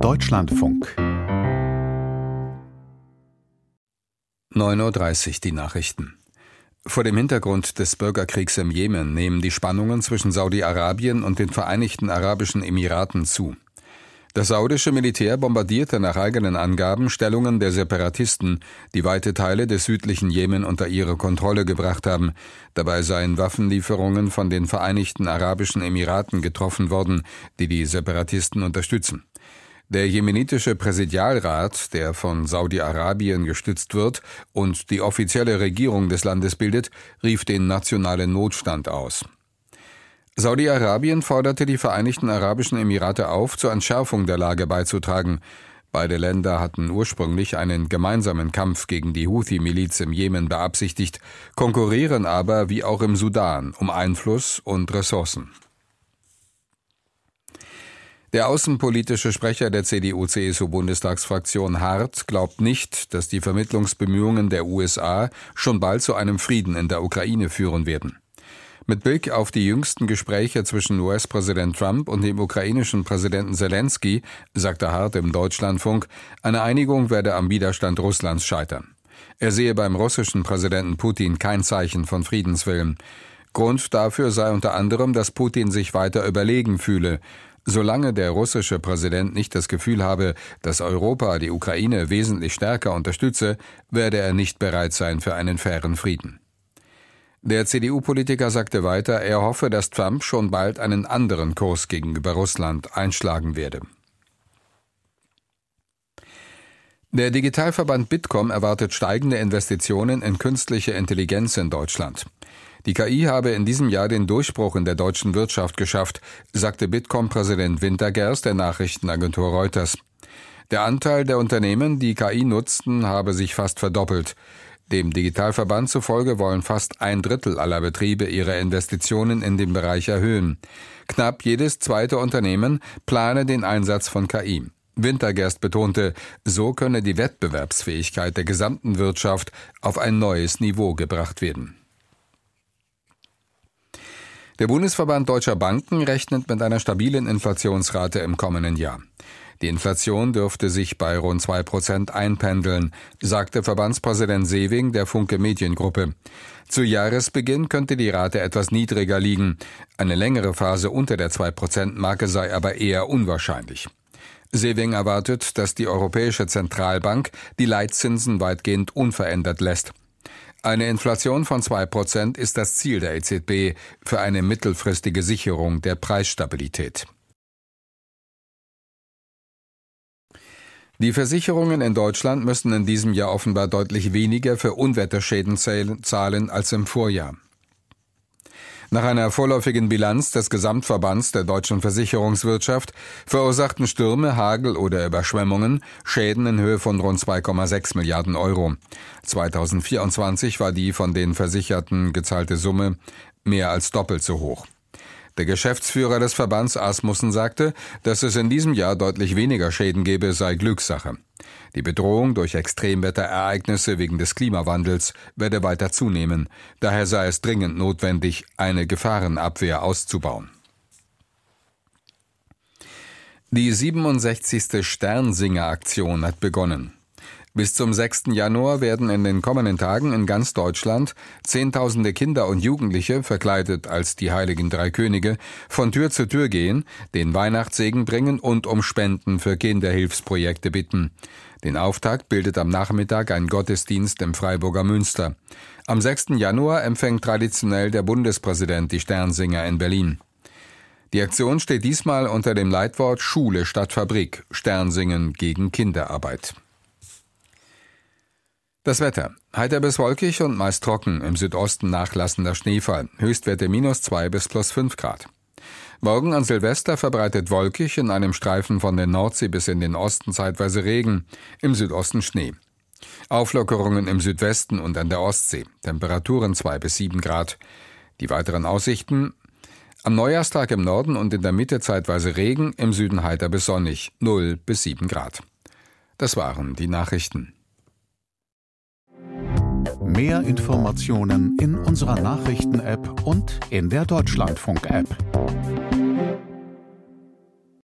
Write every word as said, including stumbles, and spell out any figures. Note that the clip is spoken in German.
Deutschlandfunk. neun Uhr dreißig, die Nachrichten. Vor dem Hintergrund des Bürgerkriegs im Jemen nehmen die Spannungen zwischen Saudi-Arabien und den Vereinigten Arabischen Emiraten zu. Das saudische Militär bombardierte nach eigenen Angaben Stellungen der Separatisten, die weite Teile des südlichen Jemen unter ihre Kontrolle gebracht haben. Dabei seien Waffenlieferungen von den Vereinigten Arabischen Emiraten getroffen worden, die die Separatisten unterstützen. Der jemenitische Präsidialrat, der von Saudi-Arabien gestützt wird und die offizielle Regierung des Landes bildet, rief den nationalen Notstand aus. Saudi-Arabien forderte die Vereinigten Arabischen Emirate auf, zur Entschärfung der Lage beizutragen. Beide Länder hatten ursprünglich einen gemeinsamen Kampf gegen die Houthi-Miliz im Jemen beabsichtigt, konkurrieren aber, wie auch im Sudan, um Einfluss und Ressourcen. Der außenpolitische Sprecher der C D U-C S U-Bundestagsfraktion Hart glaubt nicht, dass die Vermittlungsbemühungen der U S A schon bald zu einem Frieden in der Ukraine führen werden. Mit Blick auf die jüngsten Gespräche zwischen U S-Präsident Trump und dem ukrainischen Präsidenten Zelensky, sagte Hart im Deutschlandfunk, eine Einigung werde am Widerstand Russlands scheitern. Er sehe beim russischen Präsidenten Putin kein Zeichen von Friedenswillen. Grund dafür sei unter anderem, dass Putin sich weiter überlegen fühle. Solange der russische Präsident nicht das Gefühl habe, dass Europa die Ukraine wesentlich stärker unterstütze, werde er nicht bereit sein für einen fairen Frieden. Der C D U-Politiker sagte weiter, er hoffe, dass Trump schon bald einen anderen Kurs gegenüber Russland einschlagen werde. Der Digitalverband Bitkom erwartet steigende Investitionen in künstliche Intelligenz in Deutschland. Die K I habe in diesem Jahr den Durchbruch in der deutschen Wirtschaft geschafft, sagte Bitkom-Präsident Wintergerst der Nachrichtenagentur Reuters. Der Anteil der Unternehmen, die K I nutzten, habe sich fast verdoppelt. Dem Digitalverband zufolge wollen fast ein Drittel aller Betriebe ihre Investitionen in dem Bereich erhöhen. Knapp jedes zweite Unternehmen plane den Einsatz von K I. Wintergerst betonte, so könne die Wettbewerbsfähigkeit der gesamten Wirtschaft auf ein neues Niveau gebracht werden. Der Bundesverband Deutscher Banken rechnet mit einer stabilen Inflationsrate im kommenden Jahr. Die Inflation dürfte sich bei rund zwei Prozent einpendeln, sagte Verbandspräsident Sewing der Funke Mediengruppe. Zu Jahresbeginn könnte die Rate etwas niedriger liegen. Eine längere Phase unter der zwei Prozent Marke sei aber eher unwahrscheinlich. Sewing erwartet, dass die Europäische Zentralbank die Leitzinsen weitgehend unverändert lässt. Eine Inflation von zwei Prozent ist das Ziel der E Z B für eine mittelfristige Sicherung der Preisstabilität. Die Versicherungen in Deutschland müssen in diesem Jahr offenbar deutlich weniger für Unwetterschäden zahlen als im Vorjahr. Nach einer vorläufigen Bilanz des Gesamtverbands der deutschen Versicherungswirtschaft verursachten Stürme, Hagel oder Überschwemmungen Schäden in Höhe von rund zwei Komma sechs Milliarden Euro. zweitausendvierundzwanzig war die von den Versicherten gezahlte Summe mehr als doppelt so hoch. Der Geschäftsführer des Verbands Asmussen sagte, dass es in diesem Jahr deutlich weniger Schäden gebe, sei Glückssache. Die Bedrohung durch Extremwetterereignisse wegen des Klimawandels werde weiter zunehmen. Daher sei es dringend notwendig, eine Gefahrenabwehr auszubauen. Die siebenundsechzigste Sternsinger-Aktion hat begonnen. Bis zum sechsten Januar werden in den kommenden Tagen in ganz Deutschland Zehntausende Kinder und Jugendliche, verkleidet als die heiligen drei Könige, von Tür zu Tür gehen, den Weihnachtssegen bringen und um Spenden für Kinderhilfsprojekte bitten. Den Auftakt bildet am Nachmittag ein Gottesdienst im Freiburger Münster. Am sechsten Januar empfängt traditionell der Bundespräsident die Sternsinger in Berlin. Die Aktion steht diesmal unter dem Leitwort Schule statt Fabrik, Sternsingen gegen Kinderarbeit. Das Wetter. Heiter bis wolkig und meist trocken, im Südosten nachlassender Schneefall, Höchstwerte minus zwei bis plus fünf Grad. Morgen an Silvester verbreitet wolkig, in einem Streifen von der Nordsee bis in den Osten zeitweise Regen, im Südosten Schnee. Auflockerungen im Südwesten und an der Ostsee, Temperaturen zwei bis sieben Grad. Die weiteren Aussichten: am Neujahrstag im Norden und in der Mitte zeitweise Regen, im Süden heiter bis sonnig, null bis sieben Grad. Das waren die Nachrichten. Mehr Informationen in unserer Nachrichten-App und in der Deutschlandfunk-App.